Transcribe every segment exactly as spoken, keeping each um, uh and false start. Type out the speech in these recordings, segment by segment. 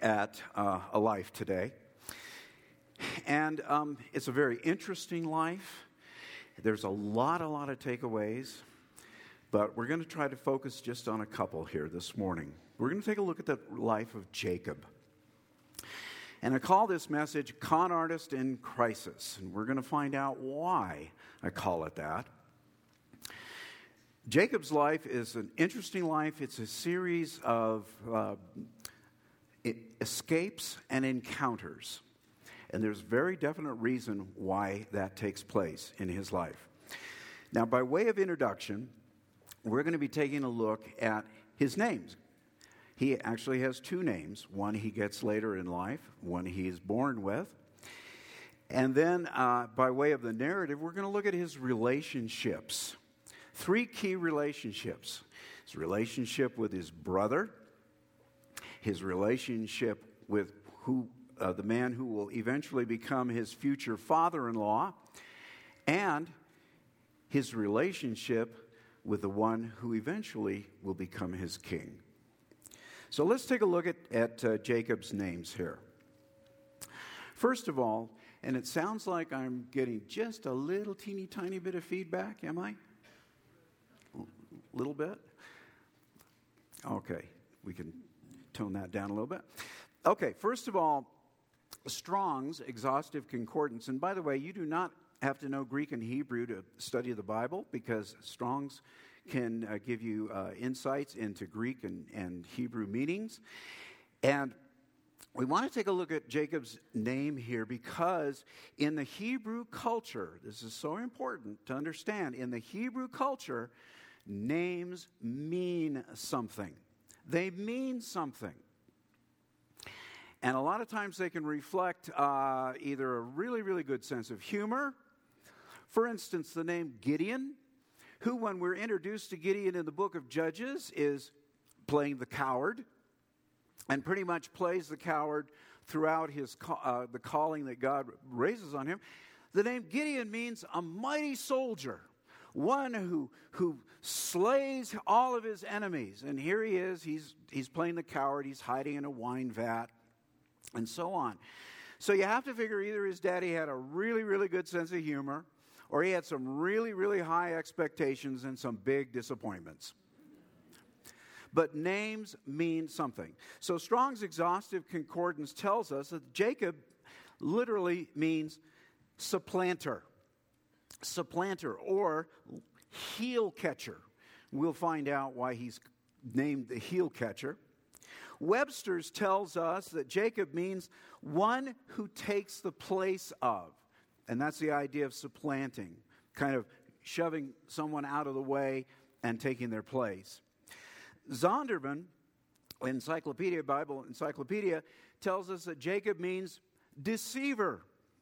at uh, a life today. And um, it's a very interesting life. There's a lot, a lot of takeaways. But we're going to try to focus just on a couple here this morning. We're going to take a look at the life of Jacob. And I call this message Con Artist in Crisis. And we're going to find out why I call it that. Jacob's life is an interesting life. It's a series of uh, escapes and encounters. And there's very definite reason why that takes place in his life. Now, by way of introduction, we're going to be taking a look at his names. He actually has two names. One he gets later in life, one he is born with. And then, uh, by way of the narrative, we're going to look at his relationships. Three key relationships. His relationship with his brother, his relationship with who uh, the man who will eventually become his future father-in-law, and his relationship with the one who eventually will become his king. So let's take a look at, at uh, Jacob's names here. First of all, and it sounds like I'm getting just a little teeny tiny bit of feedback, am I? A little bit? Okay, we can tone that down a little bit. Okay, first of all, Strong's Exhaustive Concordance. And by the way, you do not have to know Greek and Hebrew to study the Bible, because Strong's can uh, give you uh, insights into Greek and, and Hebrew meanings. And we want to take a look at Jacob's name here, because in the Hebrew culture, this is so important to understand, in the Hebrew culture, names mean something. They mean something. And a lot of times they can reflect uh, either a really, really good sense of humor. For instance, the name Gideon, who when we're introduced to Gideon in the book of Judges is playing the coward, and pretty much plays the coward throughout his uh, the calling that God raises on him. The name Gideon means a mighty soldier, one who who slays all of his enemies. And here he is, he's he's playing the coward, he's hiding in a wine vat, and so on. So you have to figure either his daddy had a really, really good sense of humor, or he had some really, really high expectations and some big disappointments. But names mean something. So Strong's Exhaustive Concordance tells us that Jacob literally means supplanter. Supplanter, or heel catcher. We'll find out why he's named the heel catcher. Webster's tells us that Jacob means one who takes the place of. And that's the idea of supplanting, kind of shoving someone out of the way and taking their place. Zondervan, Encyclopedia, Bible Encyclopedia, tells us that Jacob means deceiver.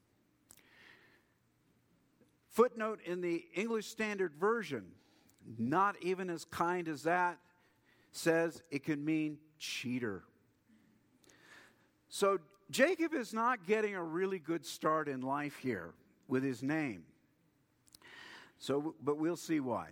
Footnote in the English Standard Version, not even as kind as that, says it can mean cheater. So Jacob is not getting a really good start in life here with his name. So, but we'll see why.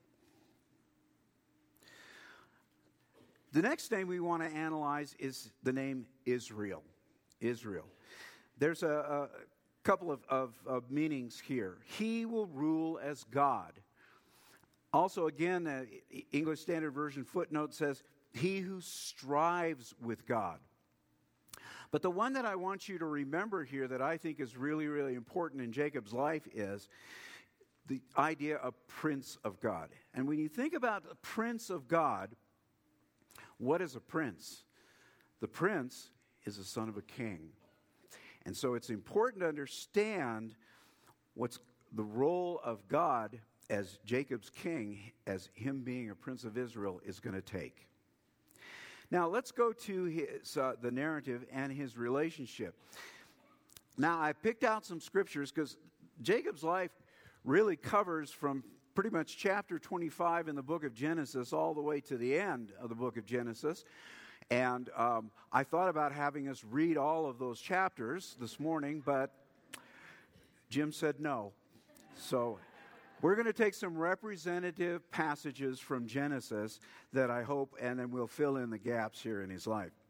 The next name we want to analyze is the name Israel. Israel. There's a, a couple of, of, of meanings here. He will rule as God. Also, again, the English Standard Version footnote says, he who strives with God. But the one that I want you to remember here that I think is really, really important in Jacob's life is the idea of Prince of God. And when you think about the Prince of God, what is a prince? The prince is the son of a king. And so it's important to understand what's the role of God as Jacob's king, as him being a prince of Israel, is going to take. Now, let's go to his, uh, the narrative and his relationship. Now, I picked out some scriptures because Jacob's life really covers from pretty much chapter twenty-five in the book of Genesis all the way to the end of the book of Genesis. And um, I thought about having us read all of those chapters this morning, but Jim said no. So we're going to take some representative passages from Genesis that I hope, and then we'll fill in the gaps here in his life.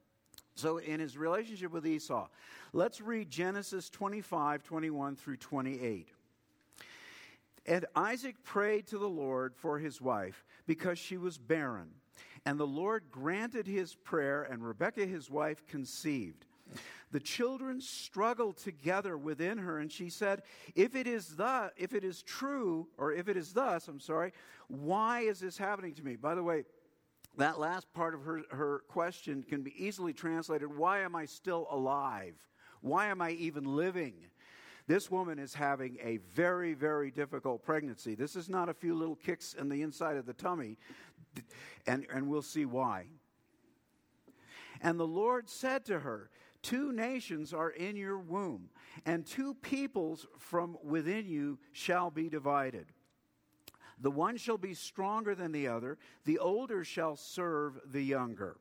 So in his relationship with Esau, let's read Genesis twenty-five, twenty-one through twenty-eight. And Isaac prayed to the Lord for his wife because she was barren. And the Lord granted his prayer, and Rebekah his wife conceived. The children struggled together within her, and she said, if it is the, if it is true, or if it is thus, I'm sorry, why is this happening to me? By the way, that last part of her, her question can be easily translated, why am I still alive? Why am I even living? This woman is having a very, very difficult pregnancy. This is not a few little kicks in the inside of the tummy, and, and we'll see why. And the Lord said to her, two nations are in your womb, and two peoples from within you shall be divided. The one shall be stronger than the other. The older shall serve the younger.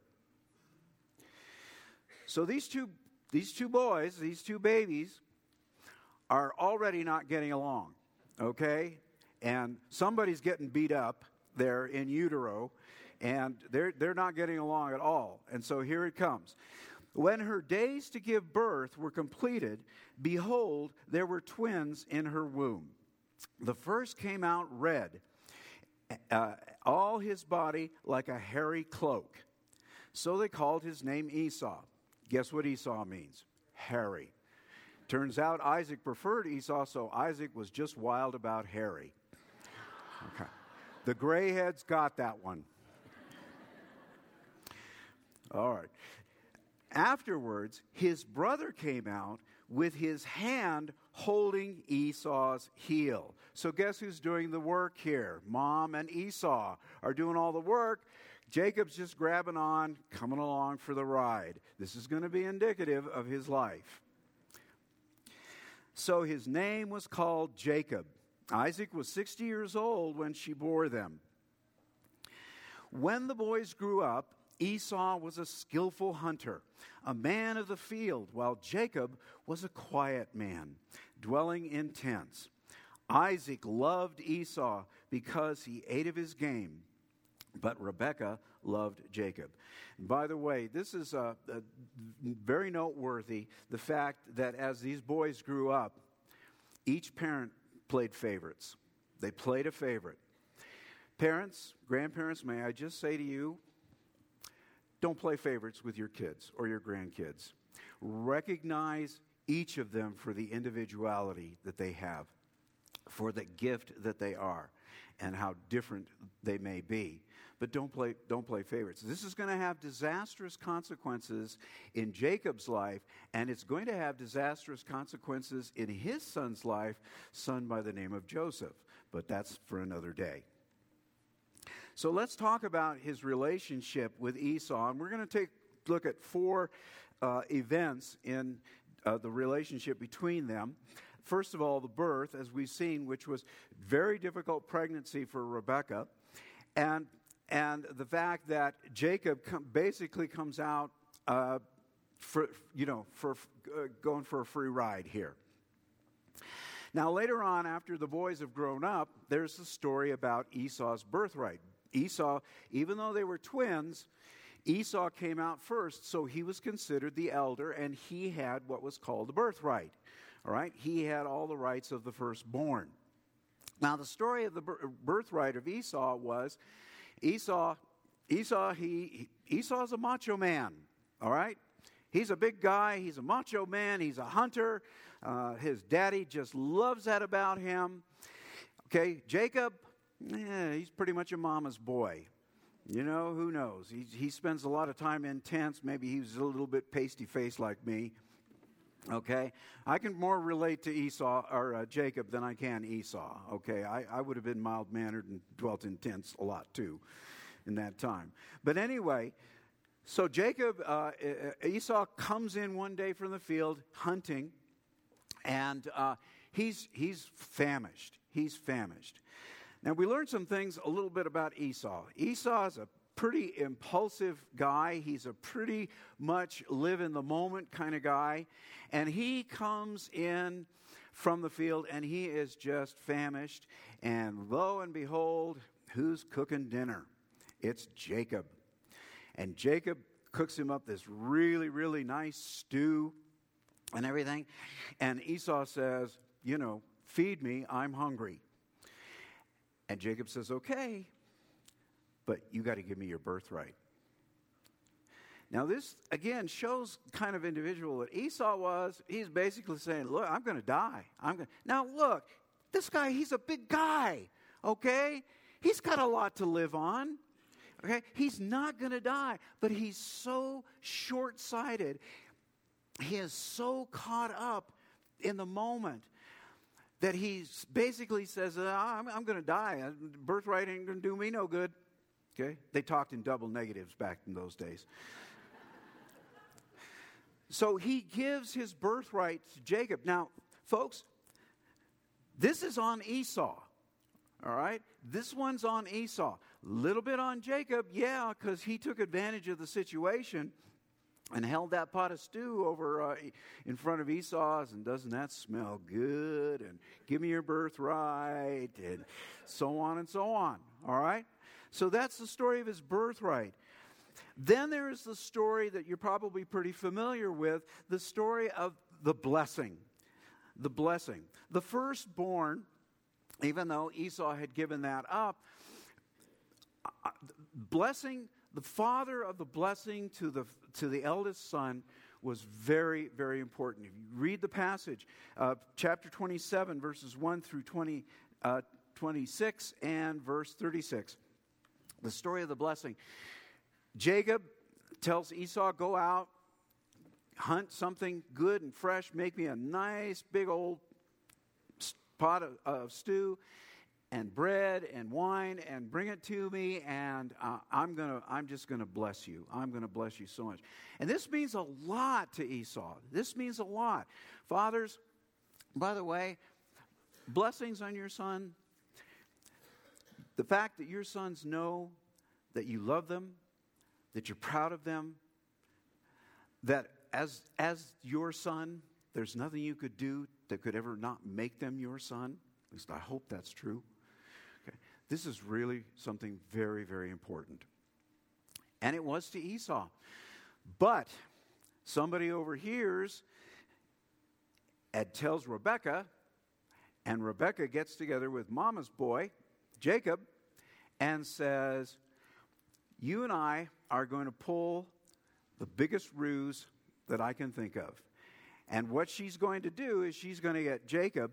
So these two, these two boys, these two babies, are already not getting along, okay? And somebody's getting beat up there in utero, and they're, they're not getting along at all. And so here it comes. When her days to give birth were completed, behold, there were twins in her womb. The first came out red, uh, all his body like a hairy cloak. So they called his name Esau. Guess what Esau means? Hairy. Turns out Isaac preferred Esau, so Isaac was just wild about hairy. Okay. The gray heads got that one. All right. Afterwards, his brother came out with his hand holding Esau's heel. So guess who's doing the work here? Mom and Esau are doing all the work. Jacob's just grabbing on, coming along for the ride. This is going to be indicative of his life. So his name was called Jacob. Isaac was sixty years old when she bore them. When the boys grew up, Esau was a skillful hunter, a man of the field, while Jacob was a quiet man, dwelling in tents. Isaac loved Esau because he ate of his game, but Rebekah loved Jacob. And by the way, this is uh, uh, very noteworthy, the fact that as these boys grew up, each parent played favorites. They played a favorite. Parents, grandparents, may I just say to you, don't play favorites with your kids or your grandkids. Recognize each of them for the individuality that they have, for the gift that they are, and how different they may be. But don't play, don't play favorites. This is going to have disastrous consequences in Jacob's life, and it's going to have disastrous consequences in his son's life, son by the name of Joseph. But that's for another day. So let's talk about his relationship with Esau. And we're going to take a look at four uh, events in uh, the relationship between them. First of all, the birth, as we've seen, which was very difficult pregnancy for Rebekah. And, and the fact that Jacob com- basically comes out, uh, for, you know, for uh, going for a free ride here. Now, later on, after the boys have grown up, there's a story about Esau's birthright. Esau, even though they were twins, Esau came out first, so he was considered the elder, and he had what was called the birthright. All right? He had all the rights of the firstborn. Now, the story of the birthright of Esau was Esau, Esau, he, Esau's a macho man. All right? He's a big guy. He's a macho man. He's a hunter. Uh, his daddy just loves that about him. Okay, Jacob, yeah, he's pretty much a mama's boy. You know, who knows? He, he spends a lot of time in tents. Maybe he was a little bit pasty-faced like me. Okay? I can more relate to Esau or uh, Jacob than I can Esau. Okay? I, I would have been mild-mannered and dwelt in tents a lot, too, in that time. But anyway, so Jacob, uh, Esau comes in one day from the field hunting, and uh, he's he's famished. He's famished. Now, we learned some things a little bit about Esau. Esau is a pretty impulsive guy. He's a pretty much live in the moment kind of guy. And he comes in from the field, and he is just famished. And lo and behold, who's cooking dinner? It's Jacob. And Jacob cooks him up this really, really nice stew and everything. And Esau says, you know, feed me, I'm hungry. And Jacob says, okay, but you got to give me your birthright. Now this, again, shows kind of individual that Esau was. He's basically saying, look, I'm going to die. I'm going. Now look, this guy, he's a big guy, okay? He's got a lot to live on, okay? He's not going to die, but he's so short-sighted. He is so caught up in the moment that he basically says, I'm, I'm going to die. Birthright ain't going to do me no good. Okay? They talked in double negatives back in those days. So he gives his birthright to Jacob. Now, folks, this is on Esau. All right? This one's on Esau. A little bit on Jacob, yeah, because he took advantage of the situation and held that pot of stew over uh, in front of Esau's, and doesn't that smell good? And give me your birthright, and so on and so on. All right? So that's the story of his birthright. Then there is the story that you're probably pretty familiar with, the story of the blessing. The blessing. The firstborn, even though Esau had given that up, blessing, the father of the blessing to the to the eldest son was very, very important. If you read the passage, uh, chapter twenty-seven, verses one through twenty, uh, twenty-six, and verse thirty-six, the story of the blessing. Jacob tells Esau, go out, hunt something good and fresh, make me a nice big old pot of, of stew and bread and wine, and bring it to me, and uh, I'm gonna, I'm just gonna bless you. I'm gonna bless you so much. And this means a lot to Esau. This means a lot. Fathers, by the way, blessings on your son. The fact that your sons know that you love them, that you're proud of them, that as as your son, there's nothing you could do that could ever not make them your son. At least I hope that's true. Okay. This is really something very, very important. And it was to Esau. But somebody overhears and tells Rebekah, and Rebekah gets together with Mama's boy, Jacob, and says, you and I are going to pull the biggest ruse that I can think of. And what she's going to do is she's going to get Jacob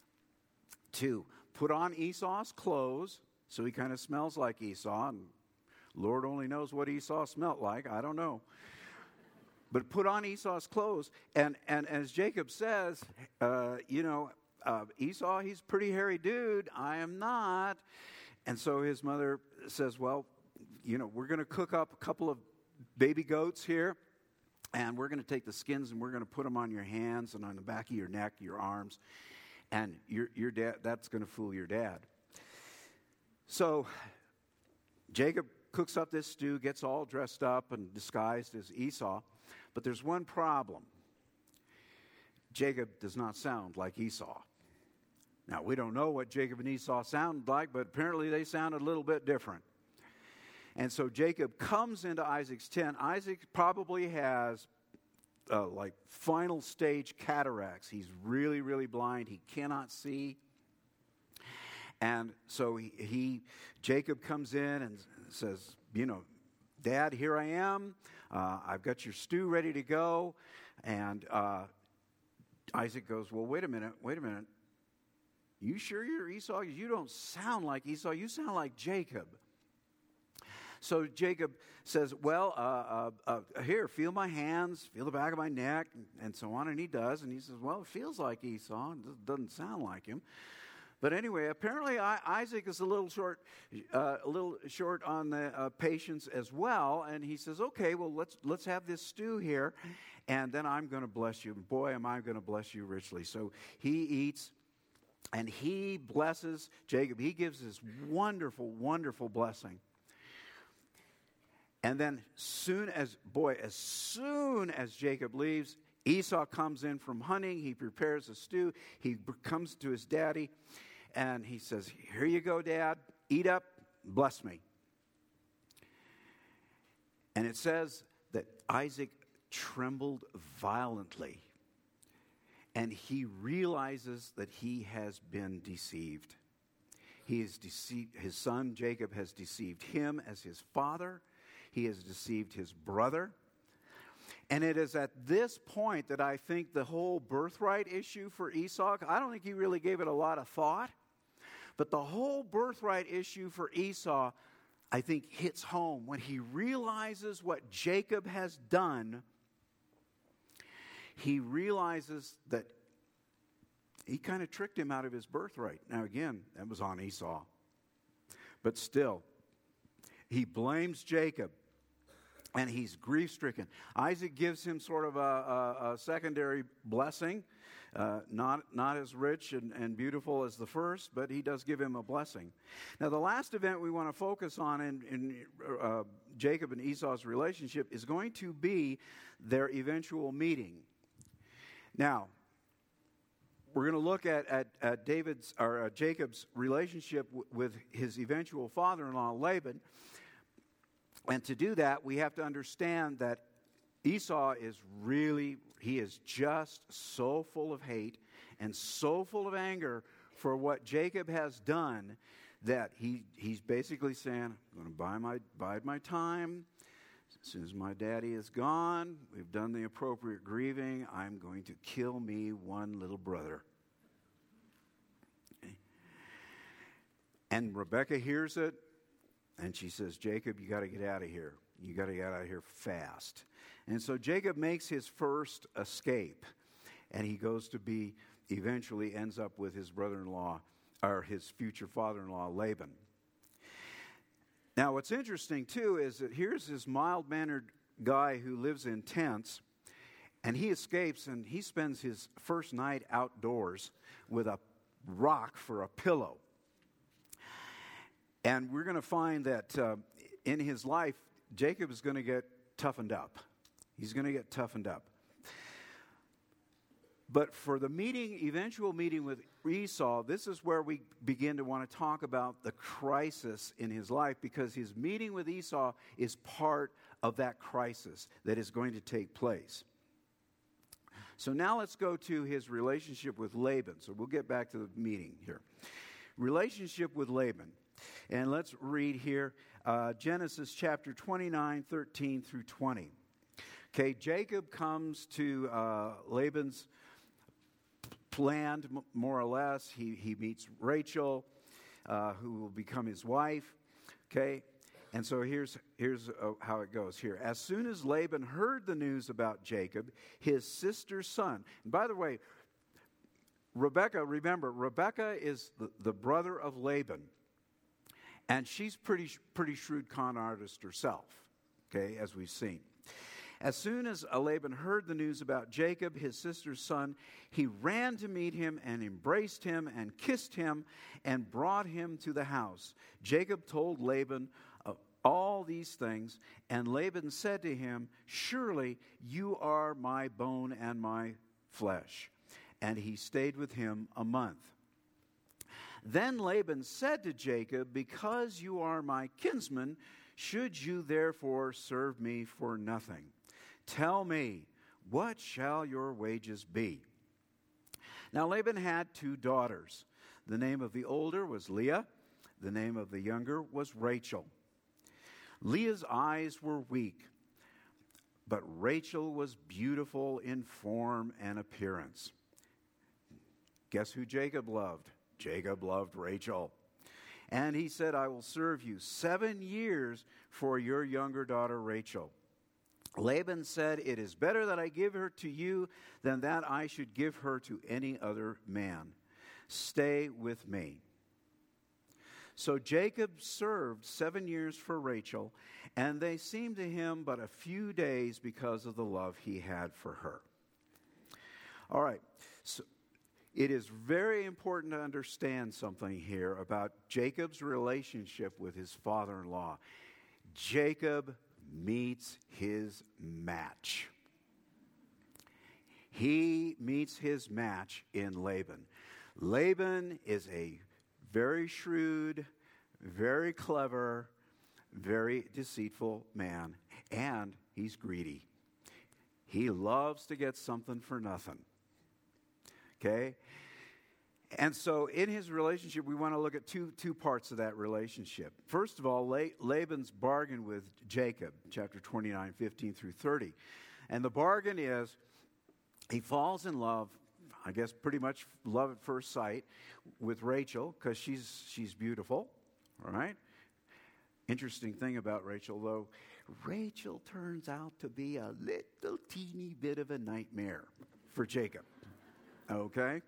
to put on Esau's clothes, so he kind of smells like Esau, and Lord only knows what Esau smelled like. I don't know. But put on Esau's clothes, and, and as Jacob says, uh, you know, uh, Esau, he's a pretty hairy dude. I am not. And so his mother says, well, you know, we're going to cook up a couple of baby goats here, and we're going to take the skins and we're going to put them on your hands and on the back of your neck, your arms, and your your dad. That's going to fool your dad. So Jacob cooks up this stew, gets all dressed up and disguised as Esau, but there's one problem. Jacob does not sound like Esau. Now, we don't know what Jacob and Esau sounded like, but apparently they sounded a little bit different. And so Jacob comes into Isaac's tent. Isaac probably has uh, like final stage cataracts. He's really, really blind. He cannot see. And so he, he Jacob comes in and says, you know, Dad, here I am. Uh, I've got your stew ready to go. And uh, Isaac goes, well, wait a minute, wait a minute. You sure you're Esau? You don't sound like Esau. You sound like Jacob. So Jacob says, well, uh, uh, uh, here, feel my hands, feel the back of my neck, and, and so on. And he does. And he says, well, it feels like Esau. It doesn't sound like him. But anyway, apparently I, Isaac is a little short, uh, a little short on the uh, patience as well. And he says, okay, well, let's let's have this stew here, and then I'm going to bless you. Boy, am I going to bless you richly. So he eats, and he blesses Jacob. He gives this wonderful, wonderful blessing. And then soon as, boy, as soon as Jacob leaves, Esau comes in from hunting. He prepares a stew. He comes to his daddy, and he says, here you go, Dad. Eat up, bless me. And it says that Isaac trembled violently, and he realizes that he has been deceived. He is deceived. His son Jacob has deceived him as his father. He has deceived his brother. And it is at this point that I think the whole birthright issue for Esau, I don't think he really gave it a lot of thought, but the whole birthright issue for Esau, I think, hits home when he realizes what Jacob has done. He realizes that he kind of tricked him out of his birthright. Now, again, that was on Esau. But still, he blames Jacob, and he's grief-stricken. Isaac gives him sort of a, a, a secondary blessing, uh, not, not as rich and, and beautiful as the first, but he does give him a blessing. Now, the last event we want to focus on in, in uh, Jacob and Esau's relationship is going to be their eventual meeting. Now, we're going to look at, at, at David's or uh, Jacob's relationship w- with his eventual father-in-law, Laban. And to do that, we have to understand that Esau is really, he is just so full of hate and so full of anger for what Jacob has done that he, he's basically saying, I'm going to buy my, bide my time. As soon as my daddy is gone, we've done the appropriate grieving, I'm going to kill me one little brother. Okay. And Rebekah hears it, and she says, Jacob, you got to get out of here. You got to get out of here fast. And so Jacob makes his first escape, and he goes to be, eventually ends up with his brother-in-law, or his future father-in-law, Laban. Now, what's interesting, too, is that here's this mild-mannered guy who lives in tents, and he escapes, and he spends his first night outdoors with a rock for a pillow. And we're going to find that uh, in his life, Jacob is going to get toughened up. He's going to get toughened up. But for the meeting, eventual meeting with Esau, this is where we begin to want to talk about the crisis in his life, because his meeting with Esau is part of that crisis that is going to take place. So now let's go to his relationship with Laban. So we'll get back to the meeting here. Relationship with Laban. And let's read here uh, Genesis chapter twenty-nine, thirteen through twenty. Okay, Jacob comes to uh, Laban's land, more or less. He, he meets Rachel, uh, who will become his wife. Okay, and so here's, here's uh, how it goes here. As soon as Laban heard the news about Jacob, his sister's son. And by the way, Rebekah, remember, Rebekah is the, the brother of Laban. And she's pretty pretty shrewd con artist herself, okay, as we've seen. As soon as Laban heard the news about Jacob, his sister's son, he ran to meet him and embraced him and kissed him and brought him to the house. Jacob told Laban of all these things, and Laban said to him, surely you are my bone and my flesh. And he stayed with him a month. Then Laban said to Jacob, because you are my kinsman, should you therefore serve me for nothing? Tell me, what shall your wages be? Now Laban had two daughters. The name of the older was Leah. The name of the younger was Rachel. Leah's eyes were weak, but Rachel was beautiful in form and appearance. Guess who Jacob loved? Jacob loved Rachel. And he said, I will serve you seven years for your younger daughter Rachel. Laban said, it is better that I give her to you than that I should give her to any other man. Stay with me. So Jacob served seven years for Rachel, and they seemed to him but a few days because of the love he had for her. All right, so it is very important to understand something here about Jacob's relationship with his father-in-law. Jacob meets his match. He meets his match in Laban. Laban is a very shrewd, very clever, very deceitful man, and he's greedy. He loves to get something for nothing. Okay? And so in his relationship, we want to look at two, two parts of that relationship. First of all, La- Laban's bargain with Jacob, chapter twenty-nine, fifteen through thirty. And the bargain is he falls in love, I guess pretty much love at first sight, with Rachel because she's, she's beautiful, all right? Interesting thing about Rachel, though, Rachel turns out to be a little teeny bit of a nightmare for Jacob, okay?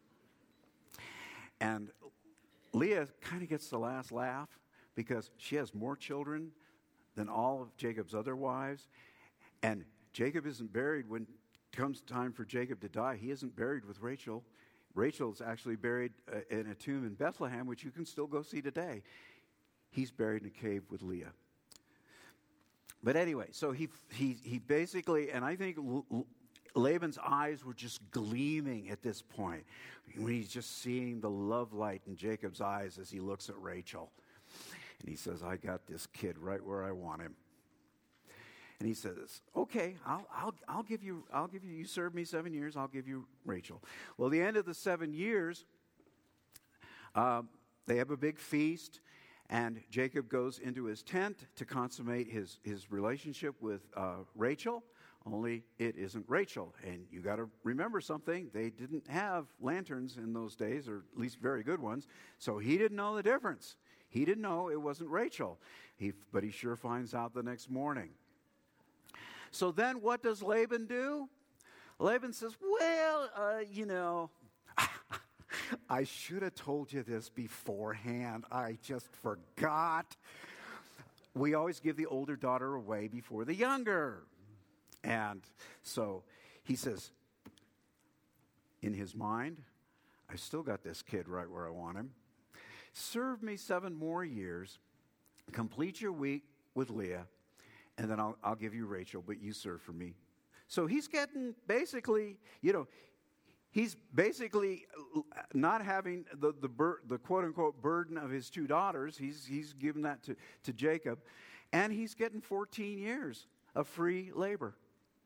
And Leah kind of gets the last laugh because she has more children than all of Jacob's other wives. And Jacob isn't buried when it comes time for Jacob to die. He isn't buried with Rachel. Rachel's actually buried uh, in a tomb in Bethlehem, which you can still go see today. He's buried in a cave with Leah. But anyway, so he he he basically, and I think L- L- Laban's eyes were just gleaming at this point when he's just seeing the love light in Jacob's eyes as he looks at Rachel. And he says, I got this kid right where I want him. And he says, okay, I'll, I'll, I'll give you, I'll give you, you served me seven years, I'll give you Rachel. Well, the end of the seven years, uh, they have a big feast, and Jacob goes into his tent to consummate his, his relationship with uh, Rachel. Only it isn't Rachel. And you got to remember something. They didn't have lanterns in those days, or at least very good ones. So he didn't know the difference. He didn't know it wasn't Rachel. He, but he sure finds out the next morning. So then what does Laban do? Laban says, well, uh, you know, I should have told you this beforehand. I just forgot. We always give the older daughter away before the younger. And so he says, in his mind, I still got this kid right where I want him. Serve me seven more years, complete your week with Leah, and then I'll, I'll give you Rachel, but you serve for me. So he's getting basically, you know, he's basically not having the the, bur- the quote-unquote burden of his two daughters. He's, he's given that to, to Jacob, and he's getting fourteen years of free labor.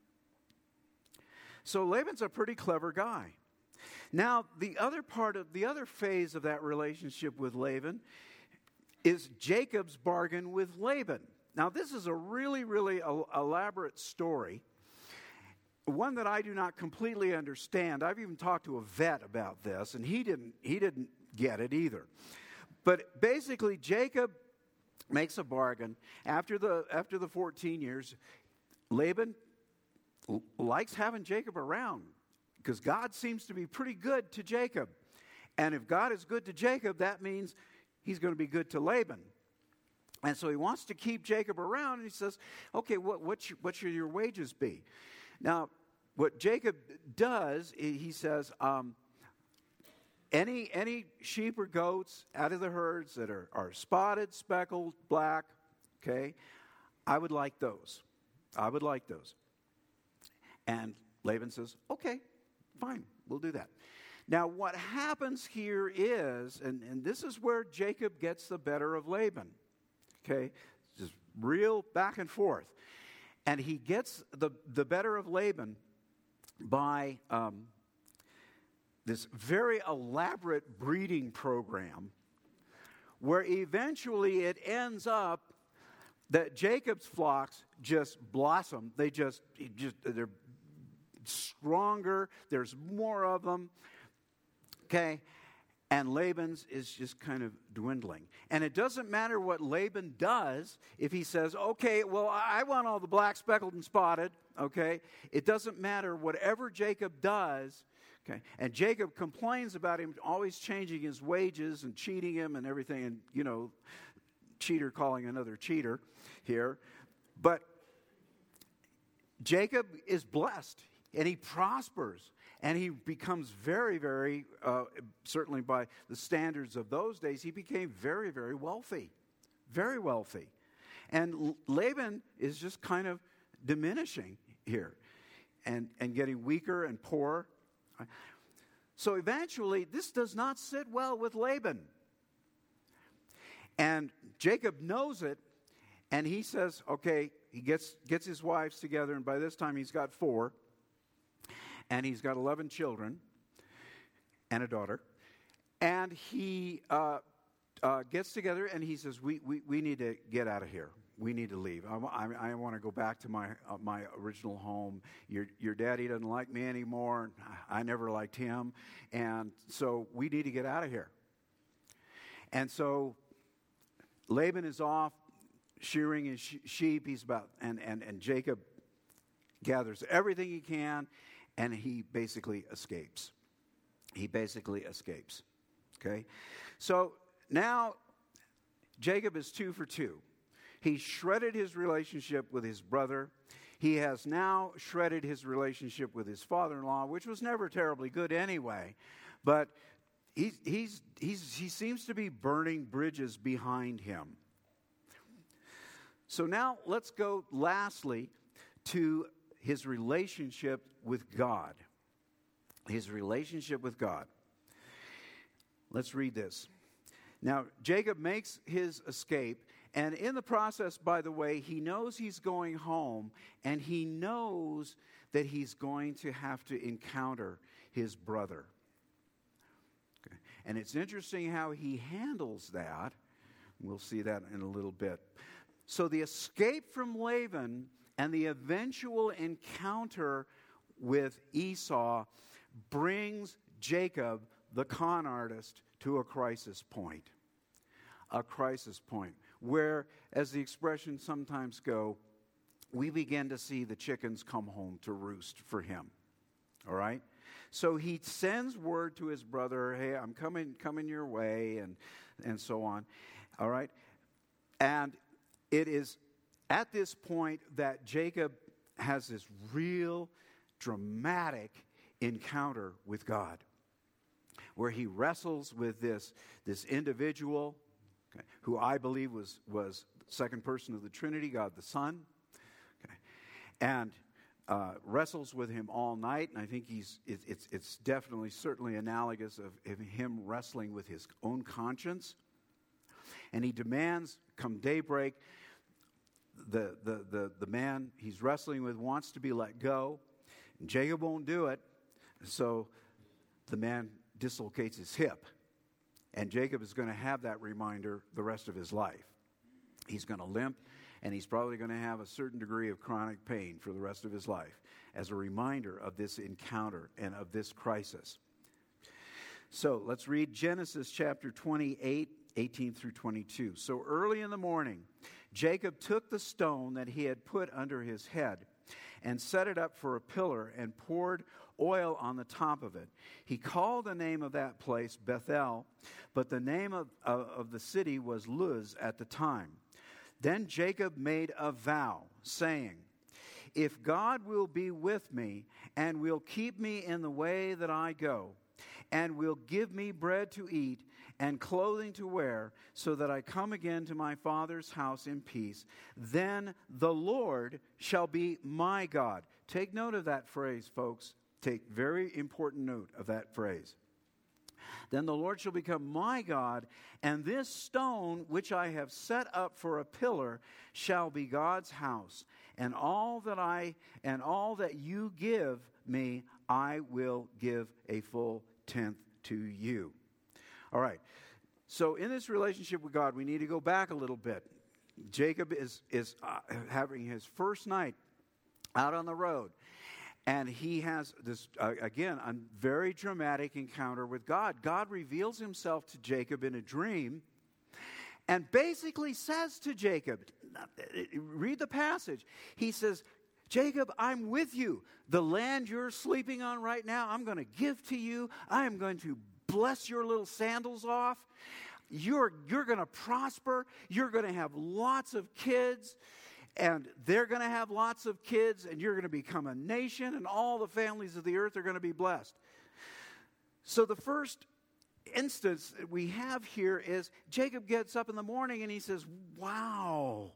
So Laban's a pretty clever guy. Now, the other part of, the other phase of that relationship with Laban is Jacob's bargain with Laban. Now, this is a really, really el- elaborate story, one that I do not completely understand. I've even talked to a vet about this, and he didn't, he didn't get it either. But basically, Jacob makes a bargain. After the, after the fourteen years, Laban l- likes having Jacob around because God seems to be pretty good to Jacob. And if God is good to Jacob, that means he's going to be good to Laban. And so he wants to keep Jacob around, and he says, okay, what, what, sh- what should your wages be? Now, what Jacob does, he says, um, any any sheep or goats out of the herds that are, are spotted, speckled, black, okay, I would like those. I would like those. And Laban says, okay, fine, we'll do that. Now, what happens here is, and, and this is where Jacob gets the better of Laban, okay, just real back and forth. And he gets the, the better of Laban by um, this very elaborate breeding program where eventually it ends up that Jacob's flocks just blossom. They just, just they're stronger. There's more of them. Okay? And Laban's is just kind of dwindling. And it doesn't matter what Laban does if he says, okay, well, I want all the black, speckled, and spotted, okay? It doesn't matter whatever Jacob does, okay? And Jacob complains about him always changing his wages and cheating him and everything, and, you know, cheater calling another cheater here. But Jacob is blessed, and he prospers. And he becomes very, very, uh, certainly by the standards of those days, he became very, very wealthy. Very wealthy. And Laban is just kind of diminishing here and, and getting weaker and poorer. So eventually, this does not sit well with Laban. And Jacob knows it, And he says, okay, he gets, gets his wives together, and by this time he's got four, and he's got eleven children and a daughter. And he uh, uh, gets together, and he says, we, we, we need to get out of here. We need to leave. I, I, I want to go back to my uh, my original home. Your your daddy doesn't like me anymore. I never liked him. And so we need to get out of here. And so Laban is off shearing his sh- sheep. He's about, and, and, and Jacob gathers everything he can, and he basically escapes. He basically escapes. Okay? So now Jacob is two for two. He shredded his relationship with his brother. He has now shredded his relationship with his father-in-law, which was never terribly good anyway. But he's, he's, he's, he seems to be burning bridges behind him. So now let's go lastly to his relationship with God. His relationship with God. Let's read this. Now, Jacob makes his escape. And in the process, by the way, he knows he's going home, and he knows that he's going to have to encounter his brother. Okay. And it's interesting how he handles that. We'll see that in a little bit. So the escape from Laban and the eventual encounter with Esau brings Jacob, the con artist, to a crisis point. A crisis point. Where, as the expression sometimes go, we begin to see the chickens come home to roost for him. All right? So he sends word to his brother, hey, I'm coming coming your way, and, and so on. All right? And it is at this point that Jacob has this real dramatic encounter with God, where he wrestles with this, this individual, okay, who I believe was, was the second person of the Trinity, God the Son, okay, and uh, wrestles with him all night. And I think he's it, it's it's definitely, certainly analogous of, of him wrestling with his own conscience. And he demands, come daybreak, the, the, the, the man he's wrestling with wants to be let go. And Jacob won't do it. So the man dislocates his hip. And Jacob is going to have that reminder the rest of his life. He's going to limp, and he's probably going to have a certain degree of chronic pain for the rest of his life as a reminder of this encounter and of this crisis. So let's read Genesis chapter twenty-eight, eighteen through twenty-two. So early in the morning, Jacob took the stone that he had put under his head and set it up for a pillar and poured oil on the top of it. He called the name of that place Bethel, but the name of, of, of the city was Luz at the time. Then Jacob made a vow, saying, if God will be with me and will keep me in the way that I go, and will give me bread to eat and clothing to wear, so that I come again to my father's house in peace, then the Lord shall be my God. Take note of that phrase, folks. Take very important note of that phrase. Then the Lord shall become my God, and this stone which I have set up for a pillar shall be God's house, and all that I and all that you give me, I will give a full tenth to you. All right. So in this relationship with God, we need to go back a little bit. Jacob is is uh, having his first night out on the road. And he has this, uh, again, a very dramatic encounter with God. God reveals himself to Jacob in a dream and basically says to Jacob, read the passage. He says, Jacob, I'm with you. The land you're sleeping on right now, I'm going to give to you. I am going to bless your little sandals off. You're, you're going to prosper. You're going to have lots of kids. And they're going to have lots of kids, and you're going to become a nation, and all the families of the earth are going to be blessed. So the first instance that we have here is Jacob gets up in the morning, and he says, wow.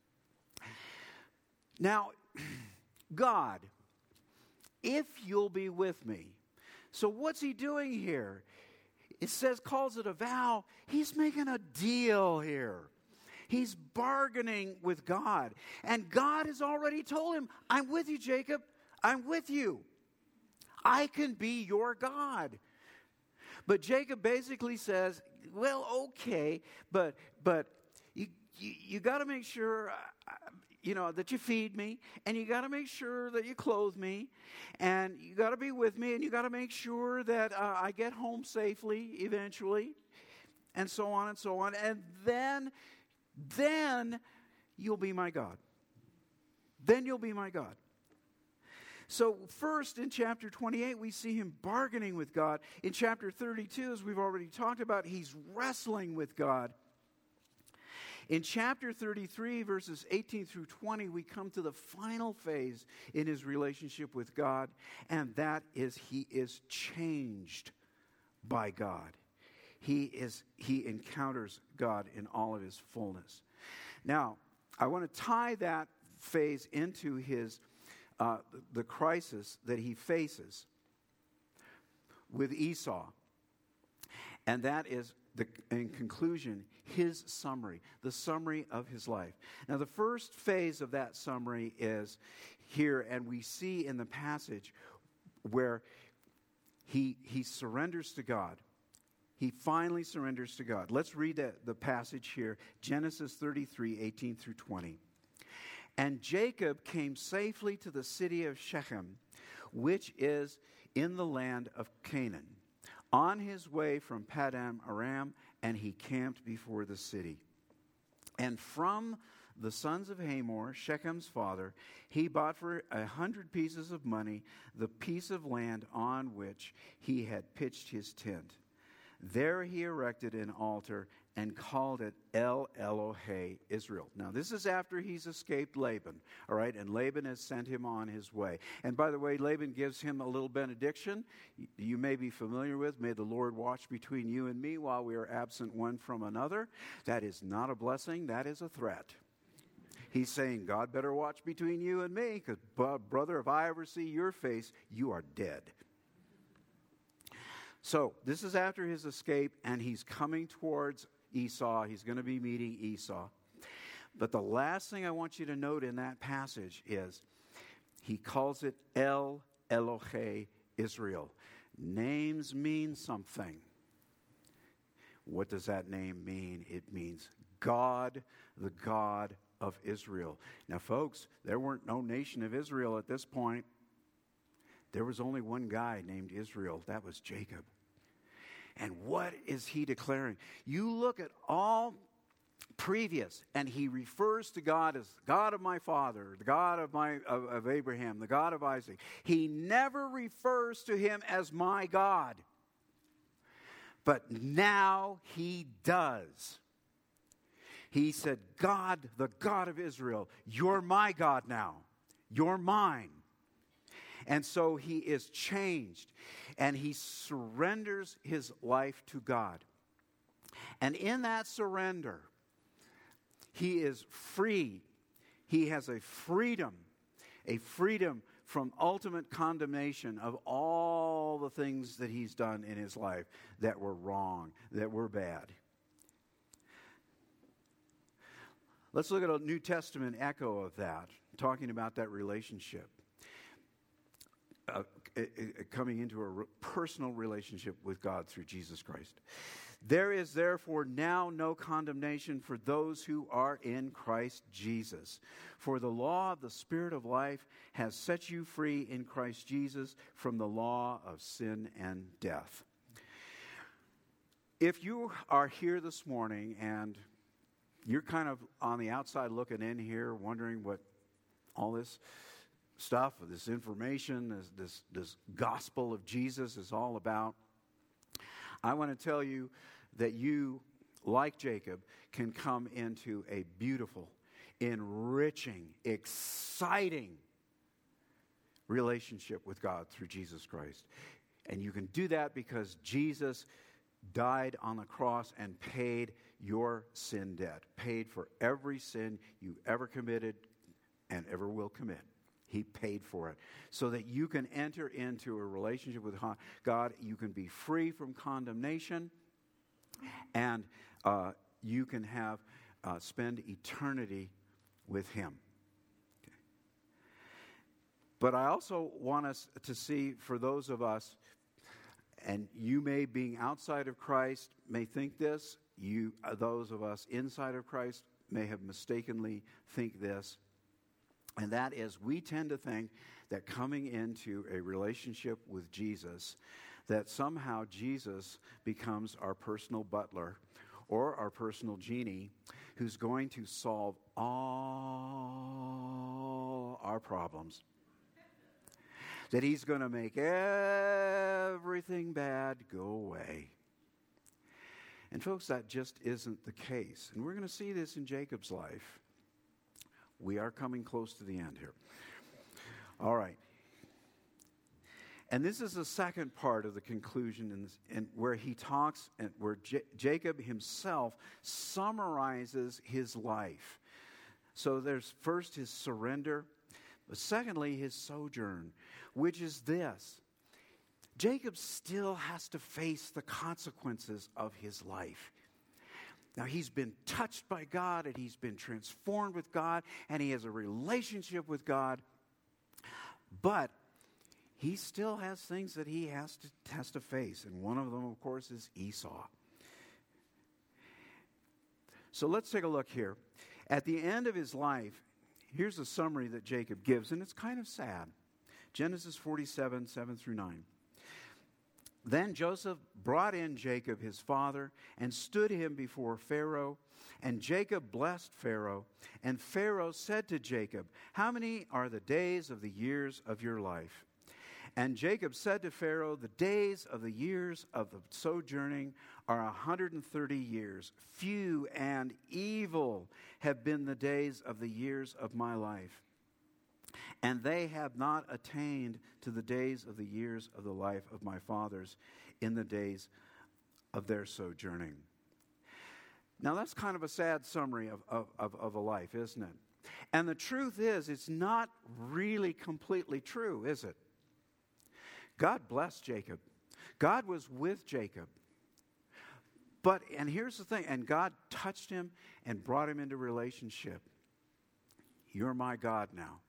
Now, God, if you'll be with me. So what's he doing here? It says, calls it a vow. He's making a deal here. He's bargaining with God. And God has already told him, I'm with you, Jacob. I'm with you. I can be your God. But Jacob basically says, well, okay, but but you you, you got to make sure, uh, you know, that you feed me, and you got to make sure that you clothe me, and you got to be with me, and you got to make sure that uh, I get home safely eventually, and so on and so on, and then, then you'll be my God. Then you'll be my God. So first, in chapter twenty-eight, we see him bargaining with God. In chapter thirty-two, as we've already talked about, he's wrestling with God. In chapter thirty-three, verses eighteen through twenty, we come to the final phase in his relationship with God, and that is he is changed by God. He is he encounters God in all of his fullness. Now, I want to tie that phase into his uh, the crisis that he faces with Esau, and that is the, in conclusion, his summary, the summary of his life. Now, the first phase of that summary is here, and we see in the passage where he he surrenders to God. He finally surrenders to God. Let's read the, the passage here, Genesis thirty-three, eighteen through twenty. And Jacob came safely to the city of Shechem, which is in the land of Canaan, on his way from Paddan Aram, and he camped before the city. And from the sons of Hamor, Shechem's father, he bought for a hundred pieces of money the piece of land on which he had pitched his tent. There he erected an altar and called it El Elohe Israel. Now, this is after he's escaped Laban, all right? And Laban has sent him on his way. And by the way, Laban gives him a little benediction you may be familiar with. May the Lord watch between you and me while we are absent one from another. That is not a blessing. That is a threat. He's saying, God better watch between you and me, because, brother, if I ever see your face, you are dead. So, this is after his escape, and he's coming towards Esau. He's going to be meeting Esau. But the last thing I want you to note in that passage is he calls it El Elohe Israel. Names mean something. What does that name mean? It means God, the God of Israel. Now, folks, there weren't no nation of Israel at this point. There was only one guy named Israel. That was Jacob. And what is he declaring? You look at all previous, and he refers to God as the God of my father, the God of my of, of Abraham, the God of Isaac. He never refers to him as my God. But now he does. He said, God, the God of Israel, you're my God now. You're mine. And so he is changed, and he surrenders his life to God. And in that surrender, he is free. He has a freedom, a freedom from ultimate condemnation of all the things that he's done in his life that were wrong, that were bad. Let's look at a New Testament echo of that, talking about that relationship. Uh, uh, coming into a re- personal relationship with God through Jesus Christ. There is therefore now no condemnation for those who are in Christ Jesus. For the law of the Spirit of life has set you free in Christ Jesus from the law of sin and death. If you are here this morning and you're kind of on the outside looking in here, wondering what all this stuff, this information, this, this, this gospel of Jesus is all about, I want to tell you that you, like Jacob, can come into a beautiful, enriching, exciting relationship with God through Jesus Christ. And you can do that because Jesus died on the cross and paid your sin debt, paid for every sin you ever committed and ever will commit. He paid for it so that you can enter into a relationship with God. You can be free from condemnation, and uh, you can have uh, spend eternity with Him. Okay. But I also want us to see, for those of us, and you may, being outside of Christ, may think this. You, uh, those of us inside of Christ may have mistakenly think this. And that is, we tend to think that coming into a relationship with Jesus, that somehow Jesus becomes our personal butler or our personal genie who's going to solve all our problems. That He's going to make everything bad go away. And folks, that just isn't the case. And we're going to see this in Jacob's life. We are coming close to the end here. All right. And this is the second part of the conclusion, in, this, in where he talks, and where J- Jacob himself summarizes his life. So there's first his surrender, but secondly his sojourn, which is this. Jacob still has to face the consequences of his life. Now, he's been touched by God, and he's been transformed with God, and he has a relationship with God. But he still has things that he has to, has to face. And one of them, of course, is Esau. So let's take a look here. At the end of his life, here's a summary that Jacob gives, and it's kind of sad. Genesis forty-seven, seven through nine. Then Joseph brought in Jacob his father and stood him before Pharaoh. And Jacob blessed Pharaoh. And Pharaoh said to Jacob, "How many are the days of the years of your life?" And Jacob said to Pharaoh, "The days of the years of the sojourning are a hundred and thirty years. Few and evil have been the days of the years of my life. And they have not attained to the days of the years of the life of my fathers in the days of their sojourning." Now that's kind of a sad summary of, of, of, of a life, isn't it? And the truth is, it's not really completely true, is it? God blessed Jacob. God was with Jacob. But, and here's the thing, and God touched him and brought him into relationship. You're my God now.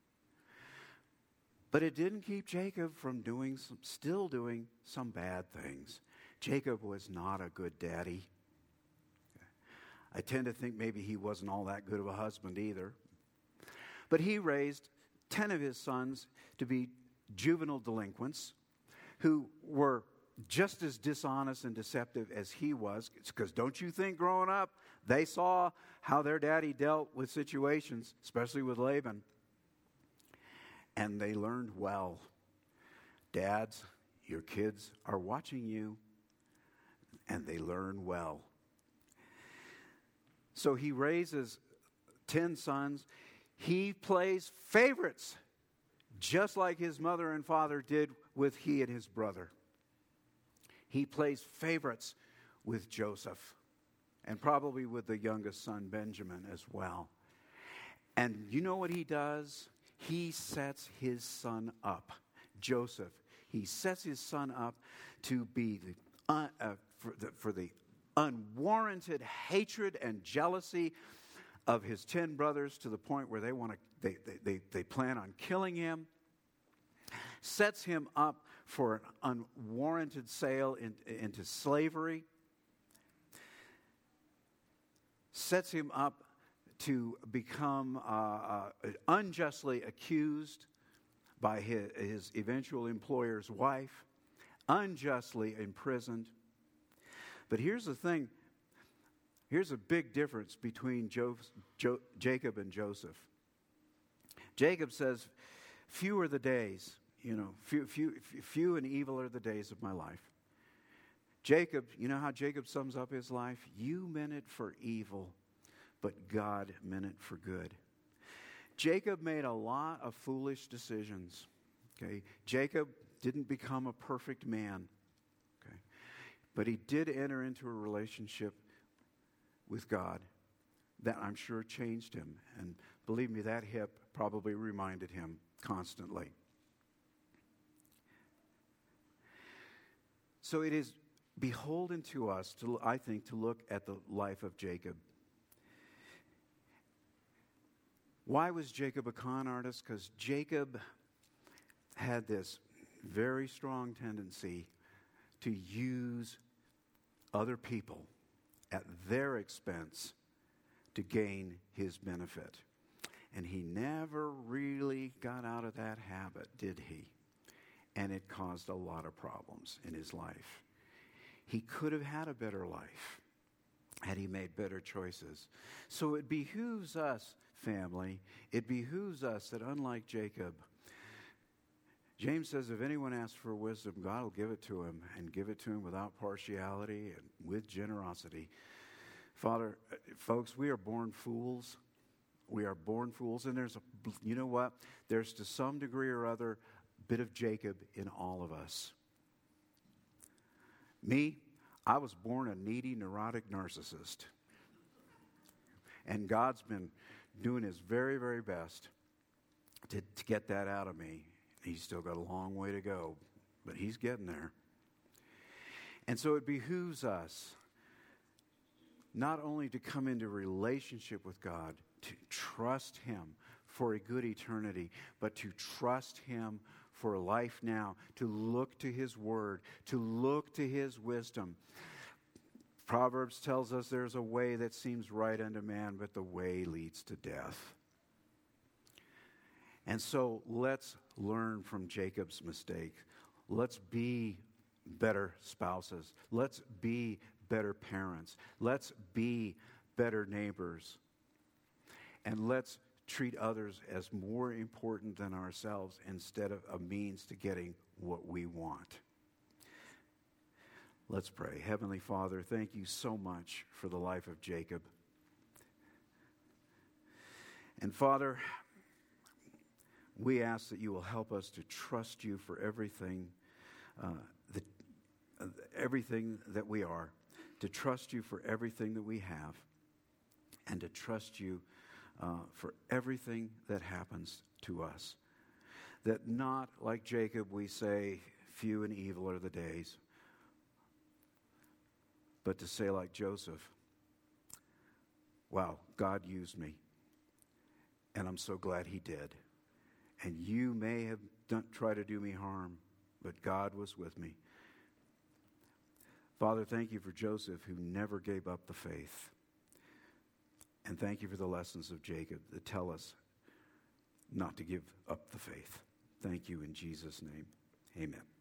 But it didn't keep Jacob from doing some, still doing some bad things. Jacob was not a good daddy. I tend to think maybe he wasn't all that good of a husband either. But he raised ten of his sons to be juvenile delinquents who were just as dishonest and deceptive as he was. Because don't you think growing up, they saw how their daddy dealt with situations, especially with Laban. And they learned well. Dads, your kids are watching you, and they learn well. So he raises ten sons. He plays favorites, just like his mother and father did with he and his brother. He plays favorites with Joseph, and probably with the youngest son, Benjamin, as well. And you know what he does? He sets his son up, Joseph. He sets his son up to be the, uh, uh, for the for the unwarranted hatred and jealousy of his ten brothers, to the point where they want to they, they, they, they plan on killing him. Sets him up for an unwarranted sale in, into slavery. Sets him up to become uh, uh, unjustly accused by his, his eventual employer's wife, unjustly imprisoned. But here's the thing. Here's a big difference between jo- jo- Jacob and Joseph. Jacob says, "Few are the days, you know, few, few, few and evil are the days of my life." Jacob, you know how Jacob sums up his life? "You meant it for evil, but God meant it for good." Jacob made a lot of foolish decisions. Okay, Jacob didn't become a perfect man. Okay, but he did enter into a relationship with God that I'm sure changed him. And believe me, that hip probably reminded him constantly. So it is beholden to us, to, I think, to look at the life of Jacob. Why was Jacob a con artist? Because Jacob had this very strong tendency to use other people at their expense to gain his benefit. And he never really got out of that habit, did he? And it caused a lot of problems in his life. He could have had a better life had he made better choices. So it behooves us, family, it behooves us that unlike Jacob, James says if anyone asks for wisdom, God will give it to him, and give it to him without partiality and with generosity. Father, folks, we are born fools. We are born fools, and there's, a, you know what? There's to some degree or other a bit of Jacob in all of us. Me, I was born a needy, neurotic narcissist. And God's been doing his very, very best to, to get that out of me. He's still got a long way to go, but he's getting there. And so it behooves us not only to come into relationship with God, to trust him for a good eternity, but to trust him for life now, to look to his word, to look to his wisdom. Proverbs tells us there's a way that seems right unto man, but the way leads to death. And so let's learn from Jacob's mistake. Let's be better spouses. Let's be better parents. Let's be better neighbors. And let's treat others as more important than ourselves instead of a means to getting what we want. Let's pray. Heavenly Father, thank you so much for the life of Jacob. And Father, we ask that you will help us to trust you for everything, uh, that, uh, everything that we are, to trust you for everything that we have, and to trust you uh, for everything that happens to us. That not like Jacob we say, few and evil are the days, but to say like Joseph, wow, God used me, and I'm so glad he did. And you may have done, tried to do me harm, but God was with me. Father, thank you for Joseph, who never gave up the faith. And thank you for the lessons of Jacob that tell us not to give up the faith. Thank you in Jesus' name. Amen.